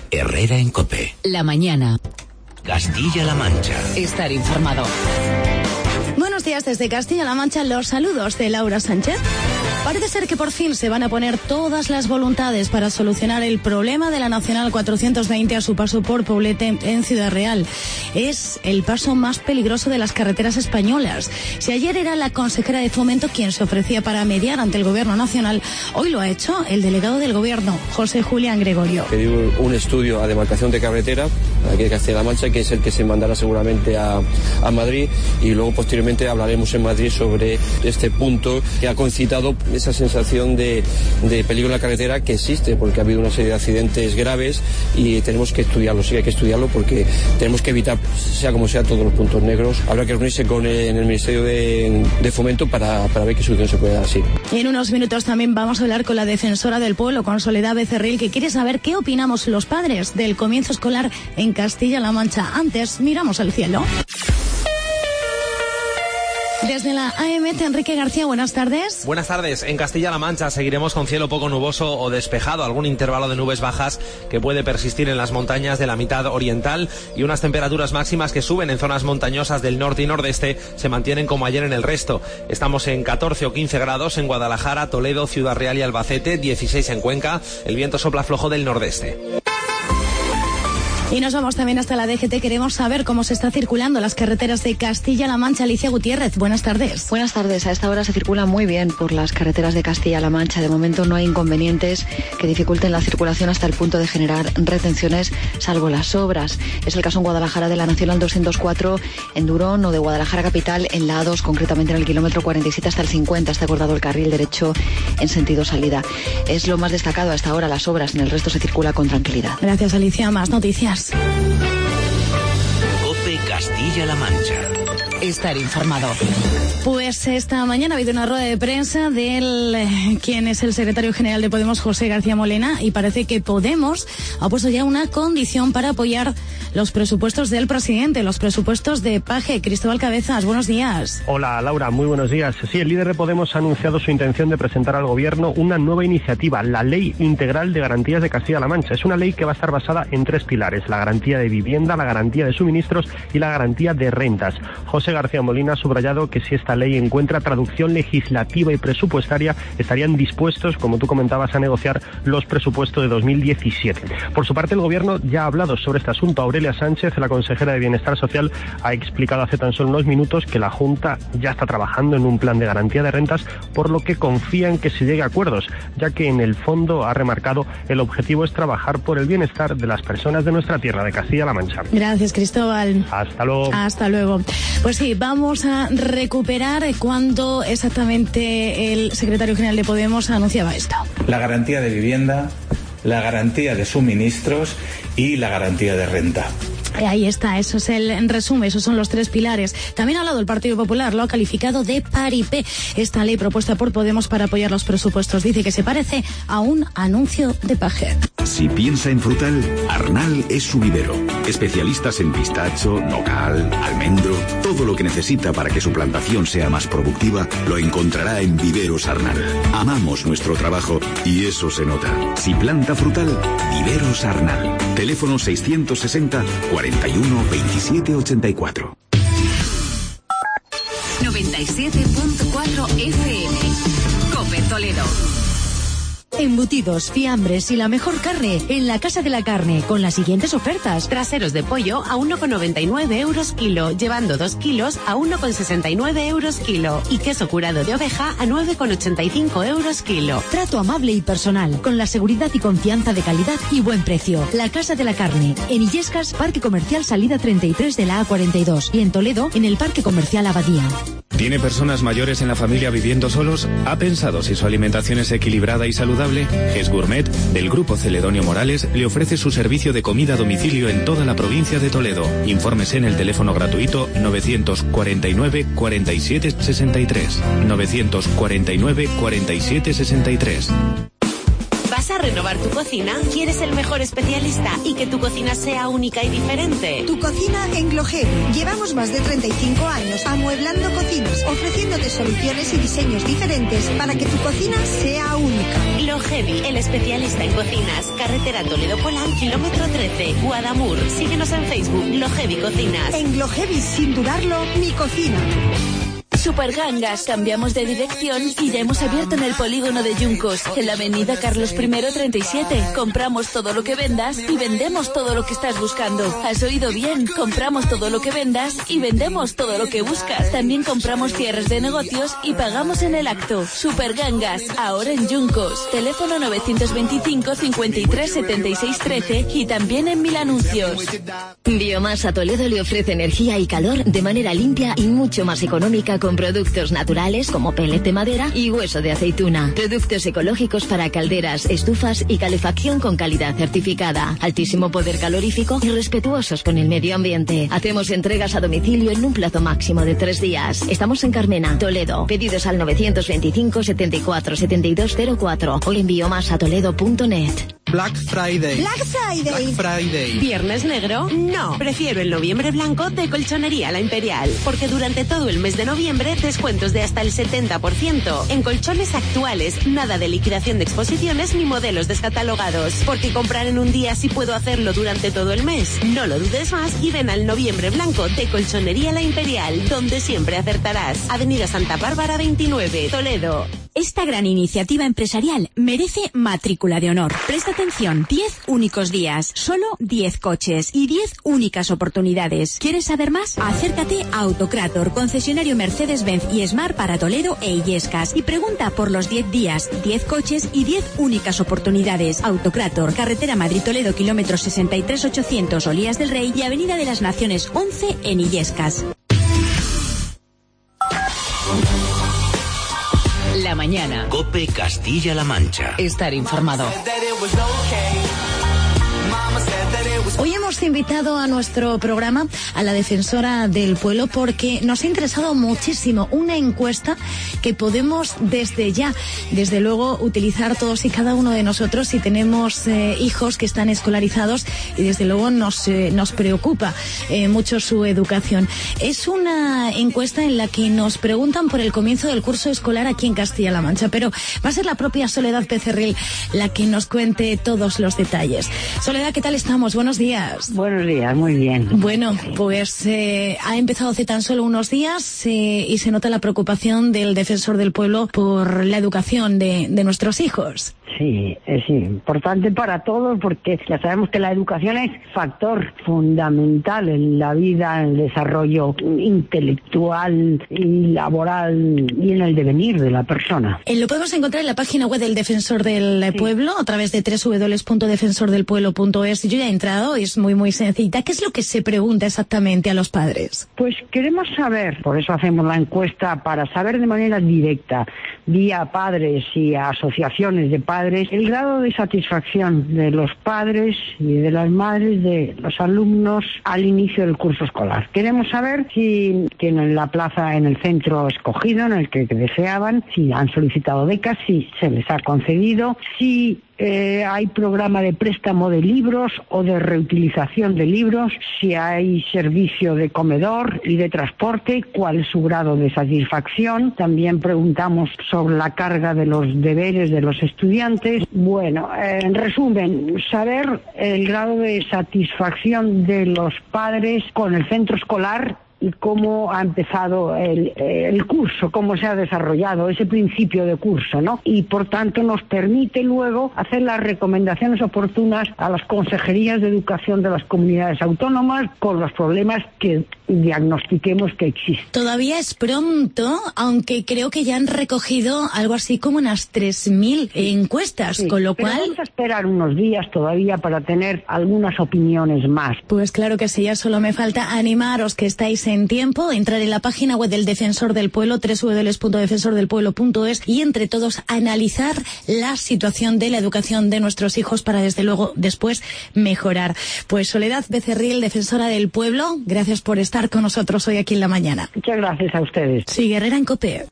Herrera en COPE. La mañana. Castilla-La Mancha. Estar informado. Buenos días desde Castilla-La Mancha, los saludos de Laura Sánchez. Parece ser que por fin se van a poner todas las voluntades para solucionar el problema de la Nacional 420 a su paso por Poblete en Ciudad Real. Es el paso más peligroso de las carreteras españolas. Si ayer era la consejera de Fomento quien se ofrecía para mediar ante el Gobierno Nacional, hoy lo ha hecho el delegado del Gobierno, José Julián Gregorio. Pedí un estudio a demarcación de carretera aquí de Castilla-La Mancha, que es el que se mandará seguramente a Madrid, y luego posteriormente hablaremos en Madrid sobre este punto que ha concitado esa sensación de peligro en la carretera que existe, porque ha habido una serie de accidentes graves y tenemos que estudiarlo, sí hay que estudiarlo porque tenemos que evitar, sea como sea, todos los puntos negros. Habrá que reunirse en el Ministerio de Fomento para ver qué solución se puede dar así. Y en unos minutos también vamos a hablar con la defensora del pueblo, con Soledad Becerril, que quiere saber qué opinamos los padres del comienzo escolar en Castilla-La Mancha. Antes, miramos al cielo. Desde la AEMET, Enrique García, buenas tardes. Buenas tardes. En Castilla-La Mancha seguiremos con cielo poco nuboso o despejado, algún intervalo de nubes bajas que puede persistir en las montañas de la mitad oriental y unas temperaturas máximas que suben en zonas montañosas del norte y nordeste se mantienen como ayer en el resto. Estamos en 14 o 15 grados en Guadalajara, Toledo, Ciudad Real y Albacete, 16 en Cuenca. El viento sopla flojo del nordeste. Y nos vamos también hasta la DGT. Queremos saber cómo se está circulando las carreteras de Castilla-La Mancha. Alicia Gutiérrez, buenas tardes. Buenas tardes. A esta hora se circula muy bien por las carreteras de Castilla-La Mancha. De momento no hay inconvenientes que dificulten la circulación hasta el punto de generar retenciones, salvo las obras. Es el caso en Guadalajara de la Nacional 204 en Durón, o de Guadalajara Capital en la A2, concretamente en el kilómetro 47 hasta el 50. Está acordado el carril derecho en sentido salida. Es lo más destacado a esta hora, las obras. En el resto se circula con tranquilidad. Gracias, Alicia. Más noticias. COPE Castilla-La Mancha. Estar informado. Pues esta mañana ha habido una rueda de prensa de quien es el secretario general de Podemos, José García Molina, y parece que Podemos ha puesto ya una condición para apoyar los presupuestos del presidente, los presupuestos de Paje. Cristóbal Cabezas, buenos días. Hola, Laura, muy buenos días. Sí, el líder de Podemos ha anunciado su intención de presentar al Gobierno una nueva iniciativa, la Ley Integral de Garantías de Castilla-La Mancha. Es una ley que va a estar basada en 3 pilares: la garantía de vivienda, la garantía de suministros y la garantía de rentas. José García Molina ha subrayado que si esta ley encuentra traducción legislativa y presupuestaria, estarían dispuestos, como tú comentabas, a negociar los presupuestos de 2017. Por su parte, el Gobierno ya ha hablado sobre este asunto. Aurelia Sánchez, la consejera de Bienestar Social, ha explicado hace tan solo unos minutos que la Junta ya está trabajando en un plan de garantía de rentas, por lo que confía en que se llegue a acuerdos, ya que en el fondo, ha remarcado, el objetivo es trabajar por el bienestar de las personas de nuestra tierra, de Castilla-La Mancha. Gracias, Cristóbal. Hasta luego. Hasta luego. Pues sí, vamos a recuperar cuando exactamente el secretario general de Podemos anunciaba esto. La garantía de vivienda, la garantía de suministros y la garantía de renta. Ahí está, eso es el resumen, esos son los 3 pilares. También ha hablado el Partido Popular, lo ha calificado de paripé esta ley propuesta por Podemos para apoyar los presupuestos. Dice que se parece a un anuncio de Paje. Si piensa en frutal, Arnal es su vivero. Especialistas en pistacho, nogal, almendro, todo lo que necesita para que su plantación sea más productiva, lo encontrará en Viveros Arnal. Amamos nuestro trabajo y eso se nota. Si planta frutal, Viveros Arnal. Teléfono 660 41 27 84. 97.4 FM. COPE Toledo. Embutidos, fiambres y la mejor carne en la Casa de la Carne, con las siguientes ofertas. Traseros de pollo a 1,99 euros kilo, llevando 2 kilos a 1,69 euros kilo. Y queso curado de oveja a 9,85 euros kilo. Trato amable y personal, con la seguridad y confianza de calidad y buen precio. La Casa de la Carne, en Illescas, Parque Comercial Salida 33 de la A42, y en Toledo, en el Parque Comercial Abadía. ¿Tiene personas mayores en la familia viviendo solos? ¿Ha pensado si su alimentación es equilibrada y saludable? Es Gourmet, del Grupo Celedonio Morales, le ofrece su servicio de comida a domicilio en toda la provincia de Toledo. Infórmese en el teléfono gratuito 949 47 63. 949 47 63. ¿Vas ¿Vas a renovar tu cocina? ¿Quieres el mejor especialista y que tu cocina sea única y diferente? Tu cocina en Glohevi. Llevamos más de 35 años amueblando cocinas, ofreciéndote soluciones y diseños diferentes para que tu cocina sea única. Glohevi, el especialista en cocinas. Carretera Toledo-Polán, kilómetro 13, Guadamur. Síguenos en Facebook, Glohevi Cocinas. En Glohevi, sin dudarlo, mi cocina. Supergangas, cambiamos de dirección y ya hemos abierto en el polígono de Yuncos, en la avenida Carlos I 37. Compramos todo lo que vendas y vendemos todo lo que estás buscando. ¿Has oído bien? Compramos todo lo que vendas y vendemos todo lo que buscas. También compramos cierres de negocios y pagamos en el acto. Supergangas, ahora en Yuncos. Teléfono 925 53 76 13 y también en Mil Anuncios. Biomasa Toledo le ofrece energía y calor de manera limpia y mucho más económica con productos naturales como pellet de madera y hueso de aceituna. Productos ecológicos para calderas, estufas y calefacción con calidad certificada. Altísimo poder calorífico y respetuosos con el medio ambiente. Hacemos entregas a domicilio en un plazo máximo de 3 días. Estamos en Carmena, Toledo. Pedidos al 925 74 72 04 o en biomasatoledo.net. Black Friday. Black Friday. Black Friday. ¿Viernes negro? No. Prefiero el noviembre blanco de Colchonería La Imperial. Porque durante todo el mes de noviembre, descuentos de hasta el 70%. En colchones actuales, nada de liquidación de exposiciones ni modelos descatalogados. Porque comprar en un día sí puedo hacerlo durante todo el mes. No lo dudes más y ven al noviembre blanco de Colchonería La Imperial, donde siempre acertarás. Avenida Santa Bárbara 29, Toledo. Esta gran iniciativa empresarial merece matrícula de honor. Presta atención, 10 únicos días, solo 10 coches y 10 únicas oportunidades. ¿Quieres saber más? Acércate a Autocrator, concesionario Mercedes-Benz y Smart para Toledo e Illescas, y pregunta por los 10 días, 10 coches y 10 únicas oportunidades. Autocrator, carretera Madrid-Toledo, kilómetro 63-800, Olías del Rey y Avenida de las Naciones 11 en Illescas. La mañana. COPE Castilla-La Mancha. Estar informado. Hoy hemos invitado a nuestro programa a la defensora del pueblo porque nos ha interesado muchísimo una encuesta que podemos desde luego, utilizar todos y cada uno de nosotros si tenemos hijos que están escolarizados, y desde luego nos preocupa mucho su educación. Es una encuesta en la que nos preguntan por el comienzo del curso escolar aquí en Castilla-La Mancha, pero va a ser la propia Soledad Becerril la que nos cuente todos los detalles. Soledad, ¿qué tal estamos? Buenos días. Buenos días, muy bien. Bueno, pues ha empezado hace tan solo unos días y se nota la preocupación del defensor del pueblo por la educación de nuestros hijos. Sí, es importante para todos porque ya sabemos que la educación es factor fundamental en la vida, en el desarrollo intelectual y laboral y en el devenir de la persona. Lo podemos encontrar en la página web del Defensor del Pueblo a través de www.defensordelpueblo.es. Yo ya he entrado y es muy muy sencilla. ¿Qué es lo que se pregunta exactamente a los padres? Pues queremos saber, por eso hacemos la encuesta, para saber de manera directa, vía padres y asociaciones de padres, el grado de satisfacción de los padres y de las madres de los alumnos al inicio del curso escolar. Queremos saber si tienen la plaza en el centro escogido, en el que deseaban, si han solicitado becas, si se les ha concedido, si hay programa de préstamo de libros o de reutilización de libros, si hay servicio de comedor y de transporte, cuál es su grado de satisfacción. También preguntamos sobre la carga de los deberes de los estudiantes. Bueno, en resumen, saber el grado de satisfacción de los padres con el centro escolar y cómo ha empezado el curso, cómo se ha desarrollado ese principio de curso, ¿no? Y por tanto nos permite luego hacer las recomendaciones oportunas a las consejerías de educación de las comunidades autónomas con los problemas que diagnostiquemos que existen. Todavía es pronto, aunque creo que ya han recogido algo así como unas 3.000 encuestas, sí, con lo cual vamos a esperar unos días todavía para tener algunas opiniones más. Pues claro que sí, ya solo me falta animaros que estáis en tiempo, entrar en la página web del Defensor del Pueblo, www.defensordelpueblo.es, y entre todos analizar la situación de la educación de nuestros hijos para desde luego después mejorar. Pues Soledad Becerril, defensora del pueblo, gracias por estar con nosotros hoy aquí en la mañana. Muchas gracias a ustedes. Sí, Guerrera en COPE.